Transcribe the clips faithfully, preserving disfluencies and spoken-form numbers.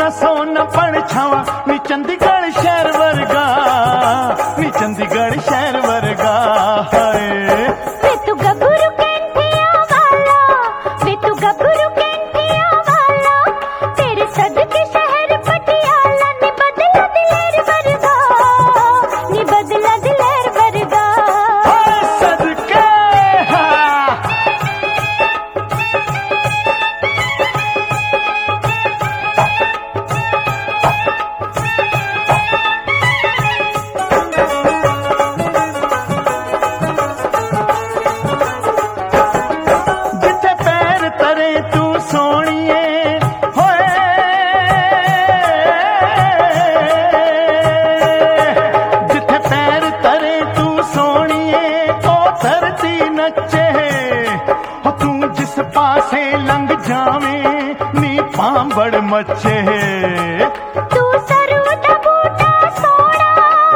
सोना सोना परछावा नी चंडीगढ़ शहर वर्गा, नी चंडीगढ़ शहर वर्गा है। वे तू गबरू कैंठिया वाला, वे तू गबरू कैंठिया वाला, तेरे सदके शहर पटियाला नी बदला दिलेर वर्गा, नी बदला दिलेर वर्गा। सदके जिथे पैर तरे तू सोनिए होए, जिथे पैर तरे तू सोनिए ओ धरती नचे हो, तू जिस पासे लंघ जावे नी पांबड़ मचे। तू सरू दा बूटा सोना,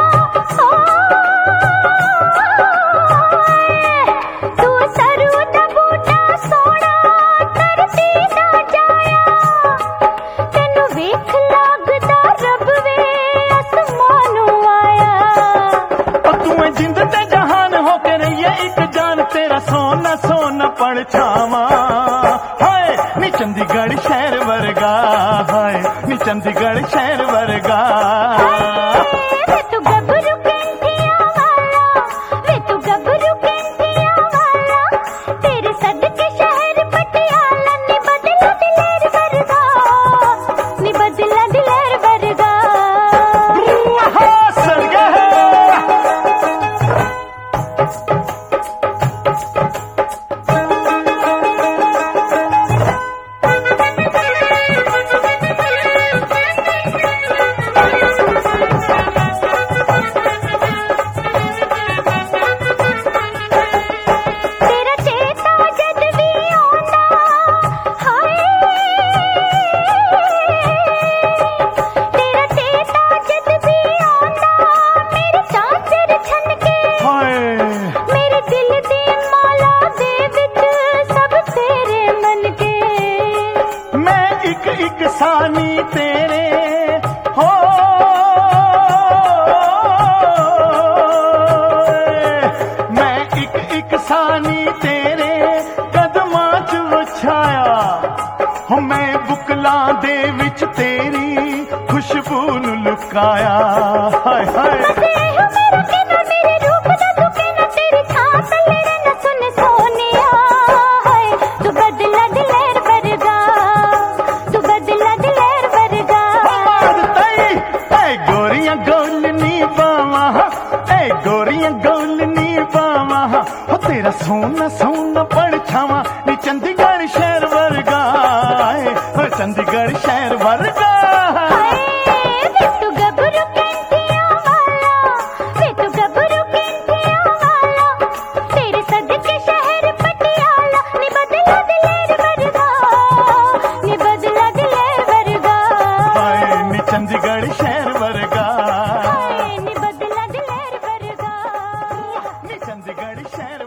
तू सरू दा बूटा सोना, धरती ना जाया, तेनू वेख लागदा रब वे आसमानों आया। ओ तू जिंद ते जहान हो के रहिए एक जान, तेरा सोना सोना परछावा हाय नी चंडीगढ़ शहर वर्गा, हाय नी चंडीगढ़ शहर वर्गा। वे तू गबरू कैंठिया वाला, वे तू गबरू कैंठिया वाला, तेरे सदके शहर पटियाला नी बदला दिलेर वर्गा, नी बदला दिलेर वर्गा। वहाँ सरगा है। तेरा चेता जद भी आंदा, हाय तेरा चेता जद भी आंदा, मेरे चांचर छनके, हाय मेरे दिल दी माला दे विच सब तेरे मन के। मैं एक एक सानी तेरे हो, मैं एक एक सानी तेरे कदमां च विछाया हो, मैं बुकलां दे विच तेरी खुशबू नू लुकाया। हाय हाय बसे हो मेरा कहना, मेरे रूप दा तू कहना, तेरी छां तले रहना सुन सोनिया, हाय तू बदला दिलेर वर्गा, तू बदला दिलेर वर्गा। बाद तई ए गोरियां गोलनी बावा, ए गोरियां गोलनी बावा हो, तेरा सोना सोना परछावा नी चंडीगढ़ शहर वर्गा, ए, हो चंडीगढ़ शहर वर्गा। वे तू गबरू कैंठिया वाला, वे तू गबरू कैंठिया वाला, तेरे सदके शहर पटियाला नी बदला दिलेर वर्गा, नी बदला दिलेर वर्गा। हाय नी चंडीगढ़ शहर वर्गा, नी बदला दिलेर वर्गा, नी चंडीगढ़ शहर